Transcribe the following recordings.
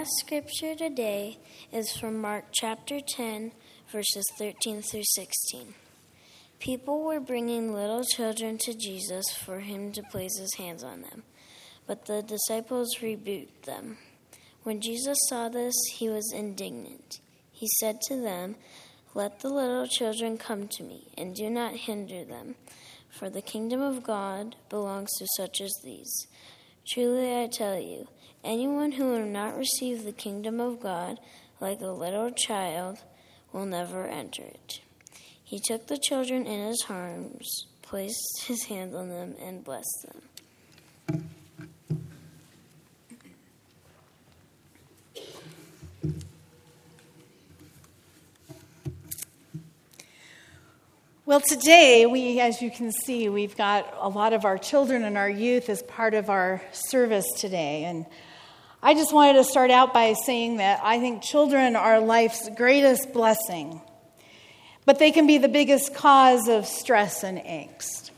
last scripture today is from Mark chapter 10, verses 13 through 16. People were bringing little children to Jesus for him to place his hands on them, but the disciples rebuked them. When Jesus saw this, he was indignant. He said to them, "Let the little children come to me, and do not hinder them, for the kingdom of God belongs to such as these. Truly I tell you, anyone who will not receive the kingdom of God like a little child will never enter it." He took the children in his arms, placed his hands on them, and blessed them. Well, today, as you can see, we've got a lot of our children and our youth as part of our service today. And I just wanted to start out by saying that I think children are life's greatest blessing, but they can be the biggest cause of stress and angst.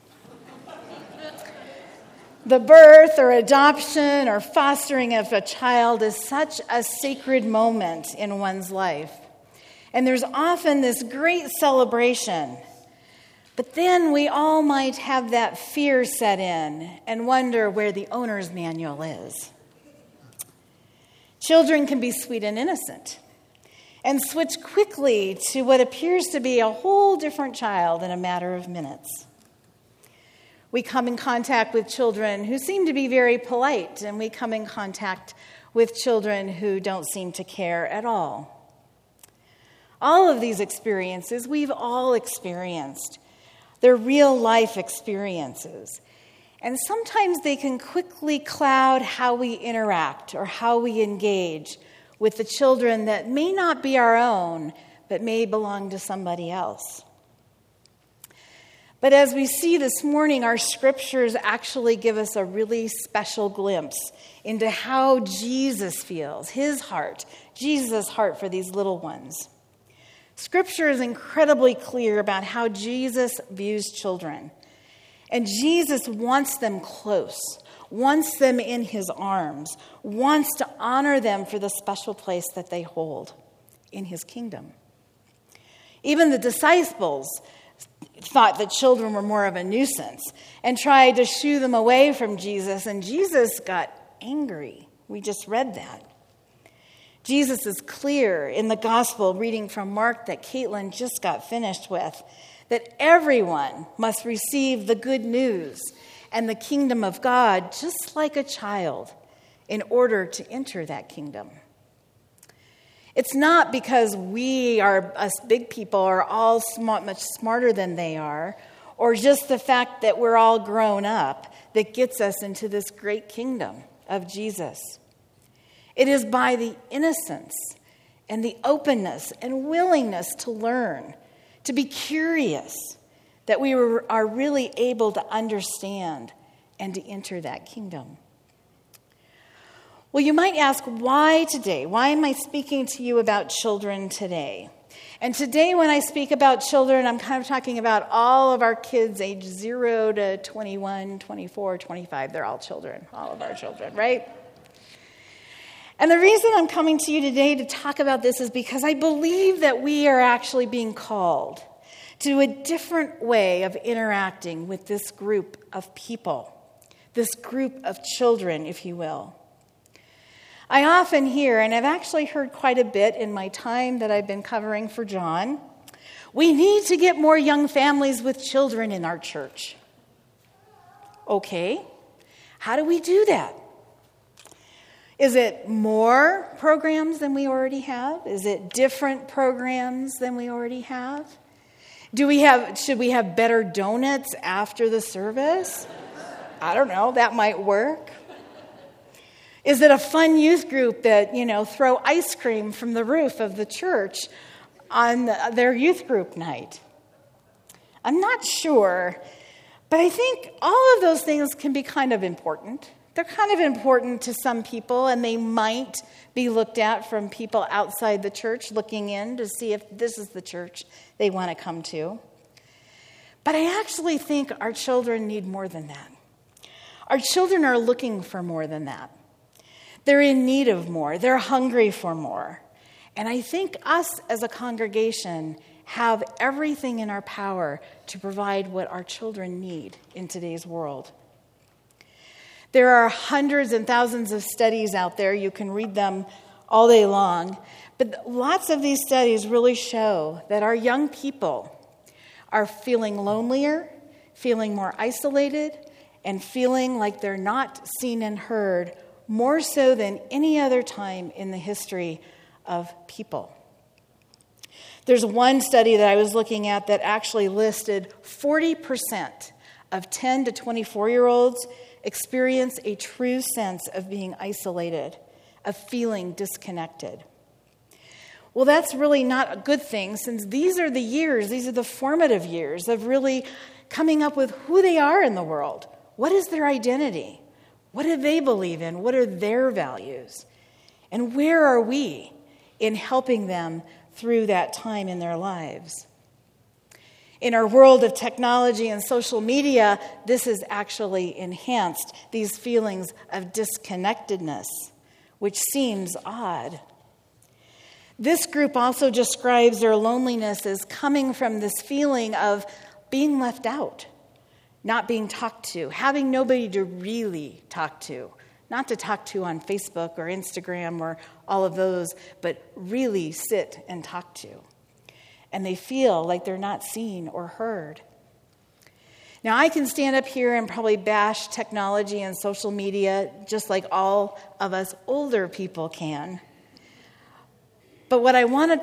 The birth or adoption or fostering of a child is such a sacred moment in one's life. And there's often this great celebration. But then we all might have that fear set in and wonder where the owner's manual is. Children can be sweet and innocent and switch quickly to what appears to be a whole different child in a matter of minutes. We come in contact with children who seem to be very polite, and we come in contact with children who don't seem to care at all. All of these experiences we've all experienced. They're real-life experiences. And sometimes they can quickly cloud how we interact or how we engage with the children that may not be our own, but may belong to somebody else. But as we see this morning, our scriptures actually give us a really special glimpse into how Jesus feels, his heart, Jesus' heart for these little ones. Scripture is incredibly clear about how Jesus views children. And Jesus wants them close, wants them in his arms, wants to honor them for the special place that they hold in his kingdom. Even the disciples thought that children were more of a nuisance and tried to shoo them away from Jesus, and Jesus got angry. We just read that. Jesus is clear in the gospel reading from Mark that Caitlin just got finished with, that everyone must receive the good news and the kingdom of God just like a child in order to enter that kingdom. It's not because us big people, are all much smarter than they are, or just the fact that we're all grown up that gets us into this great kingdom of Jesus. It is by the innocence and the openness and willingness to learn, to be curious, that we are really able to understand and to enter that kingdom. Well, you might ask, why today? Why am I speaking to you about children today? And today when I speak about children, I'm kind of talking about all of our kids age 0 to 21, 24, 25. They're all children, all of our children, right? And the reason I'm coming to you today to talk about this is because I believe that we are actually being called to a different way of interacting with this group of people, this group of children, if you will. I often hear, and I've actually heard quite a bit in my time that I've been covering for John, we need to get more young families with children in our church. Okay, how do we do that? Is it more programs than we already have? Is it different programs than we already have? Should we have better donuts after the service? I don't know, that might work. Is it a fun youth group that, throw ice cream from the roof of the church on their youth group night? I'm not sure, but I think all of those things can be kind of important. They're kind of important to some people, and they might be looked at from people outside the church looking in to see if this is the church they want to come to. But I actually think our children need more than that. Our children are looking for more than that. They're in need of more. They're hungry for more. And I think us as a congregation have everything in our power to provide what our children need in today's world. There are hundreds and thousands of studies out there. You can read them all day long. But lots of these studies really show that our young people are feeling lonelier, feeling more isolated, and feeling like they're not seen and heard more so than any other time in the history of people. There's one study that I was looking at that actually listed 40% of 10 to 24-year-olds experience a true sense of being isolated, of feeling disconnected. Well, that's really not a good thing, since these are the formative years of really coming up with who they are in the world. What is their identity? What do they believe in? What are their values? And where are we in helping them through that time in their lives? In our world of technology and social media, this has actually enhanced these feelings of disconnectedness, which seems odd. This group also describes their loneliness as coming from this feeling of being left out, not being talked to, having nobody to really talk to, not to talk to on Facebook or Instagram or all of those, but really sit and talk to. And they feel like they're not seen or heard. Now, I can stand up here and probably bash technology and social media just like all of us older people can. But what I wanted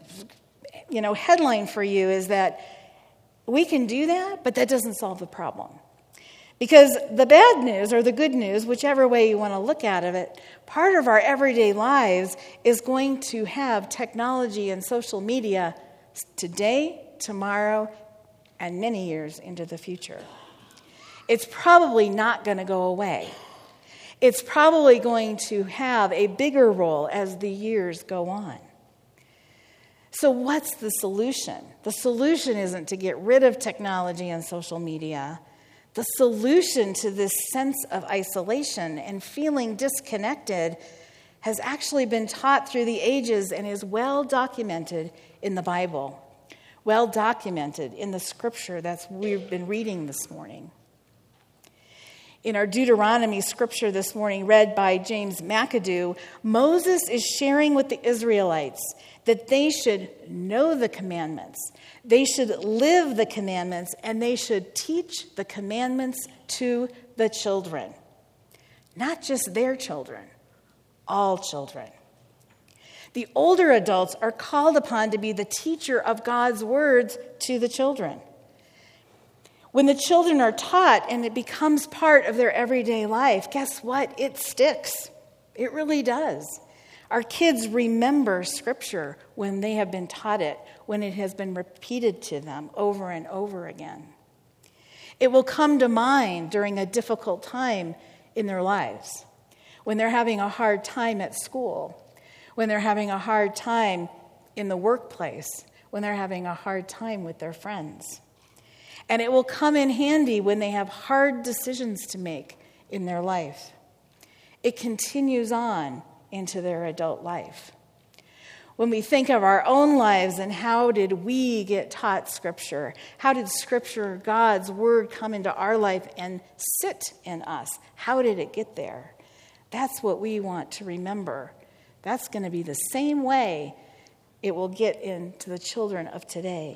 to, headline for you is that we can do that, but that doesn't solve the problem. Because the bad news or the good news, whichever way you want to look at it, part of our everyday lives is going to have technology and social media today, tomorrow, and many years into the future. It's probably not going to go away. It's probably going to have a bigger role as the years go on. So what's the solution? The solution isn't to get rid of technology and social media. The solution to this sense of isolation and feeling disconnected has actually been taught through the ages and is well documented in the Bible, well documented in the scripture that we've been reading this morning. In our Deuteronomy scripture this morning, read by James McAdoo, Moses is sharing with the Israelites that they should know the commandments, they should live the commandments, and they should teach the commandments to the children. Not just their children, all children. The older adults are called upon to be the teacher of God's words to the children. When the children are taught and it becomes part of their everyday life, guess what? It sticks. It really does. Our kids remember Scripture when they have been taught it, when it has been repeated to them over and over again. It will come to mind during a difficult time in their lives, when they're having a hard time at school, when they're having a hard time in the workplace, when they're having a hard time with their friends. And it will come in handy when they have hard decisions to make in their life. It continues on into their adult life. When we think of our own lives and how did we get taught Scripture? How did Scripture, God's Word, come into our life and sit in us? How did it get there? That's what we want to remember. That's going to be the same way it will get into the children of today.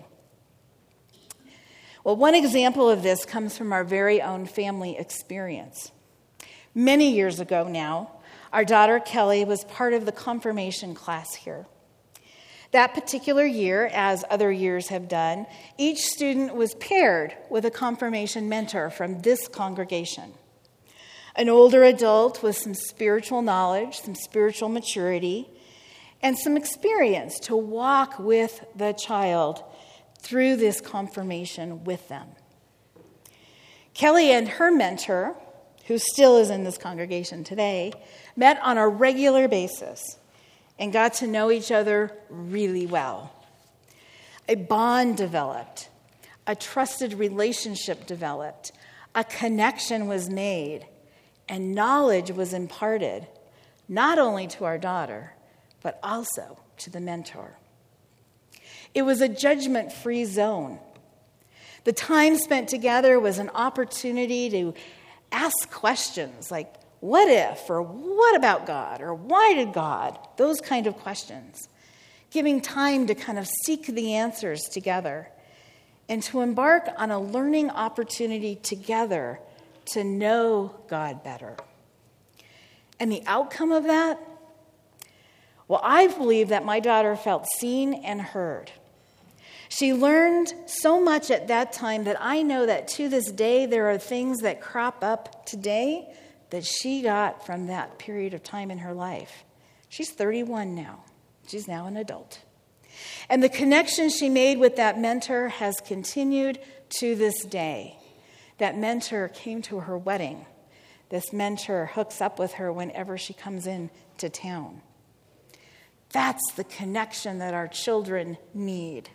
Well, one example of this comes from our very own family experience. Many years ago now, our daughter Kelly was part of the confirmation class here. That particular year, as other years have done, each student was paired with a confirmation mentor from this congregation. An older adult with some spiritual knowledge, some spiritual maturity, and some experience to walk with the child through this confirmation with them. Kelly and her mentor, who still is in this congregation today, met on a regular basis and got to know each other really well. A bond developed, a trusted relationship developed, a connection was made, and knowledge was imparted not only to our daughter, but also to the mentor. It was a judgment-free zone. The time spent together was an opportunity to ask questions like, what if, or what about God, or why did God? Those kind of questions. Giving time to kind of seek the answers together and to embark on a learning opportunity together to know God better. And the outcome of that? Well, I believe that my daughter felt seen and heard. She learned so much at that time that I know that to this day there are things that crop up today that she got from that period of time in her life. She's 31 now. She's now an adult. And the connection she made with that mentor has continued to this day. That mentor came to her wedding. This mentor hooks up with her whenever she comes into town. That's the connection that our children need.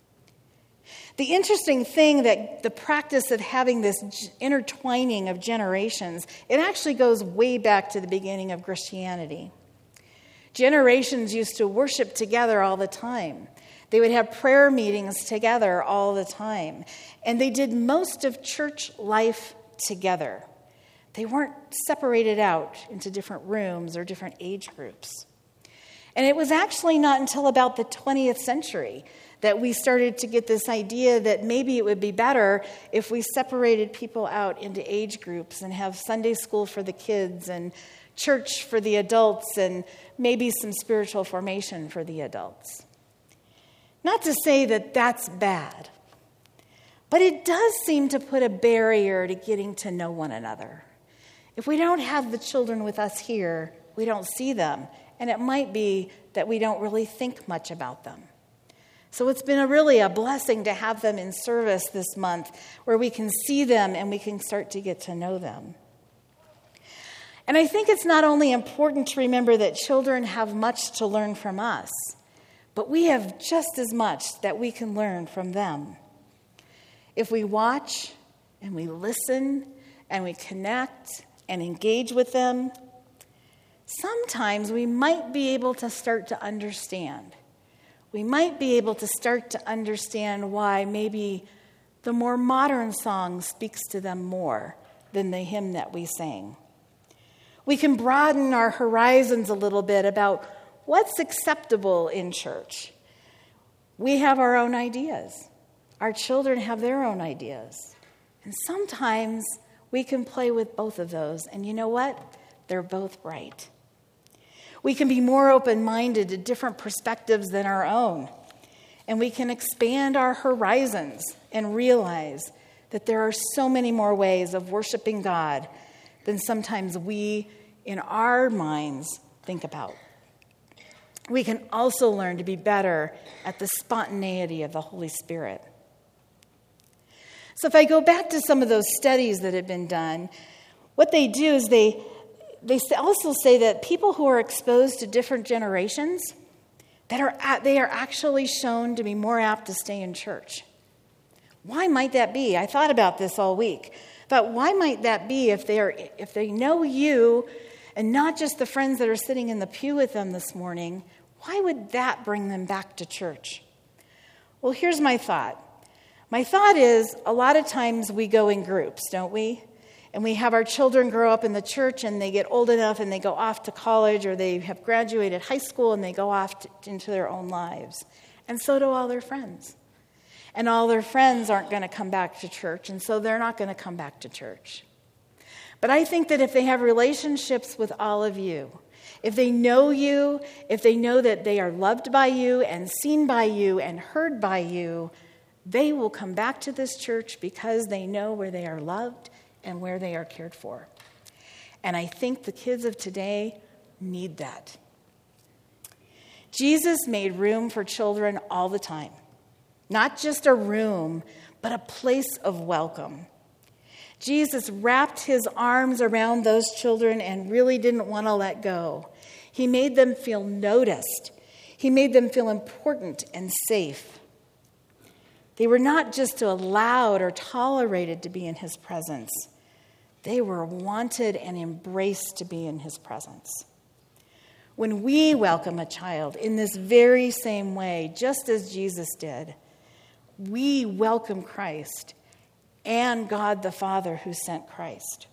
The interesting thing that the practice of having this intertwining of generations, it actually goes way back to the beginning of Christianity. Generations used to worship together all the time. They would have prayer meetings together all the time. And they did most of church life together. They weren't separated out into different rooms or different age groups. And it was actually not until about the 20th century that we started to get this idea that maybe it would be better if we separated people out into age groups and have Sunday school for the kids and church for the adults and maybe some spiritual formation for the adults. Not to say that that's bad, but it does seem to put a barrier to getting to know one another. If we don't have the children with us here, we don't see them, and it might be that we don't really think much about them. So it's been really a blessing to have them in service this month where we can see them and we can start to get to know them. And I think it's not only important to remember that children have much to learn from us, but we have just as much that we can learn from them. If we watch and we listen and we connect and engage with them, sometimes we might be able to start to understand. We might be able to start to understand why maybe the more modern song speaks to them more than the hymn that we sang. We can broaden our horizons a little bit about what's acceptable in church. We have our own ideas. Our children have their own ideas. And sometimes we can play with both of those. And you know what? They're both right. We can be more open-minded to different perspectives than our own. And we can expand our horizons and realize that there are so many more ways of worshiping God than sometimes we, in our minds, think about. We can also learn to be better at the spontaneity of the Holy Spirit. So if I go back to some of those studies that have been done, what they do is they also say that people who are exposed to different generations, they are actually shown to be more apt to stay in church. Why might that be? I thought about this all week. But why might that be if they know you and not just the friends that are sitting in the pew with them this morning? Why would that bring them back to church? Well, here's my thought. My thought is a lot of times we go in groups, don't we? And we have our children grow up in the church and they get old enough and they go off to college or they have graduated high school and they go off into their own lives. And so do all their friends. And all their friends aren't going to come back to church, and so they're not going to come back to church. But I think that if they have relationships with all of you, if they know you, if they know that they are loved by you and seen by you and heard by you, they will come back to this church because they know where they are loved and where they are cared for. And I think the kids of today need that. Jesus made room for children all the time. Not just a room, but a place of welcome. Jesus wrapped his arms around those children and really didn't want to let go. He made them feel noticed. He made them feel important and safe. They were not just allowed or tolerated to be in his presence. They were wanted and embraced to be in his presence. When we welcome a child in this very same way, just as Jesus did, we welcome Christ and God the Father who sent Christ.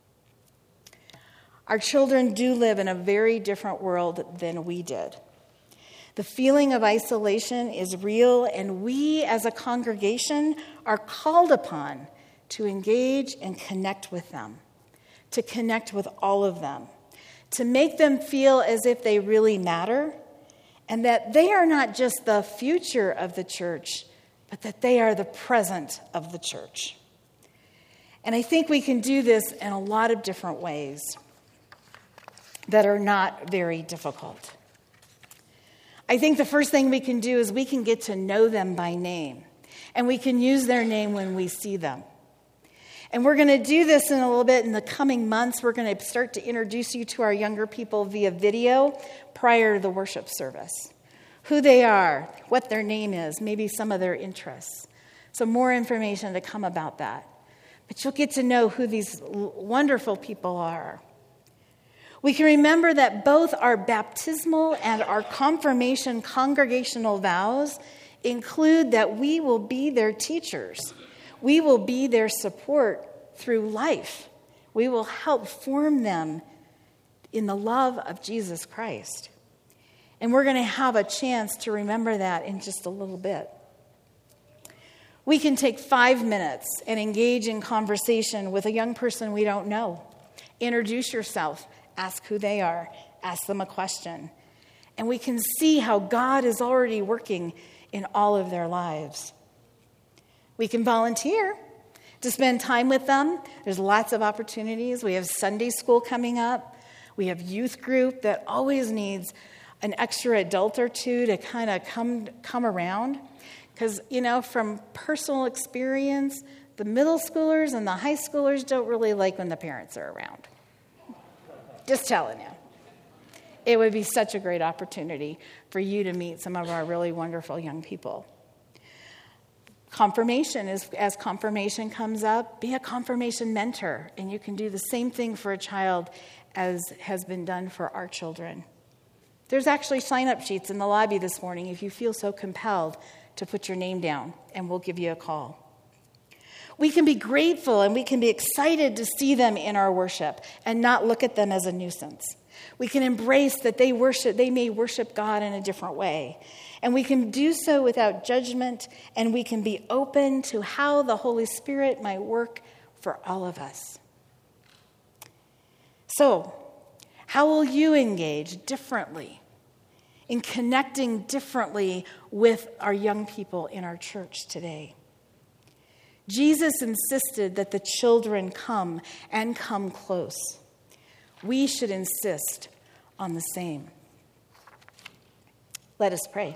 Our children do live in a very different world than we did. The feeling of isolation is real, and we as a congregation are called upon to engage and connect with them, to connect with all of them, to make them feel as if they really matter, and that they are not just the future of the church, but that they are the present of the church. And I think we can do this in a lot of different ways that are not very difficult. I think the first thing we can do is we can get to know them by name, and we can use their name when we see them. And we're going to do this in a little bit in the coming months. We're going to start to introduce you to our younger people via video prior to the worship service. Who they are, what their name is, maybe some of their interests. So more information to come about that. But you'll get to know who these wonderful people are. We can remember that both our baptismal and our confirmation congregational vows include that we will be their teachers. We will be their support through life. We will help form them in the love of Jesus Christ. And we're going to have a chance to remember that in just a little bit. We can take 5 minutes and engage in conversation with a young person we don't know. Introduce yourself. Ask who they are. Ask them a question. And we can see how God is already working in all of their lives. We can volunteer to spend time with them. There's lots of opportunities. We have Sunday school coming up. We have youth group that always needs an extra adult or two to kind of come around. Because, from personal experience, the middle schoolers and the high schoolers don't really like when the parents are around. Just telling you. It would be such a great opportunity for you to meet some of our really wonderful young people. Confirmation is, as confirmation comes up, be a confirmation mentor. And you can do the same thing for a child as has been done for our children. There's actually sign-up sheets in the lobby this morning if you feel so compelled to put your name down, and we'll give you a call. We can be grateful and we can be excited to see them in our worship and not look at them as a nuisance. We can embrace that they may worship God in a different way. And we can do so without judgment, and we can be open to how the Holy Spirit might work for all of us. So, how will you engage differently in connecting differently with our young people in our church today? Jesus insisted that the children come and come close. We should insist on the same. Let us pray.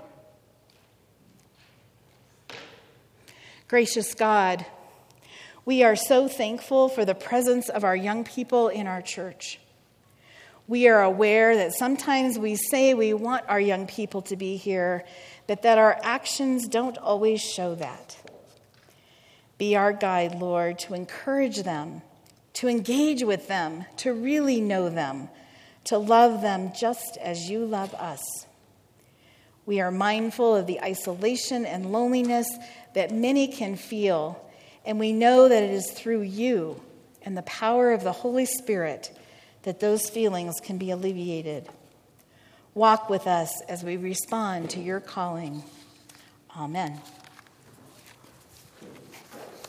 Gracious God, we are so thankful for the presence of our young people in our church. We are aware that sometimes we say we want our young people to be here, but that our actions don't always show that. Be our guide, Lord, to encourage them, to engage with them, to really know them, to love them just as you love us. We are mindful of the isolation and loneliness that many can feel, and we know that it is through you and the power of the Holy Spirit that those feelings can be alleviated. Walk with us as we respond to your calling. Amen.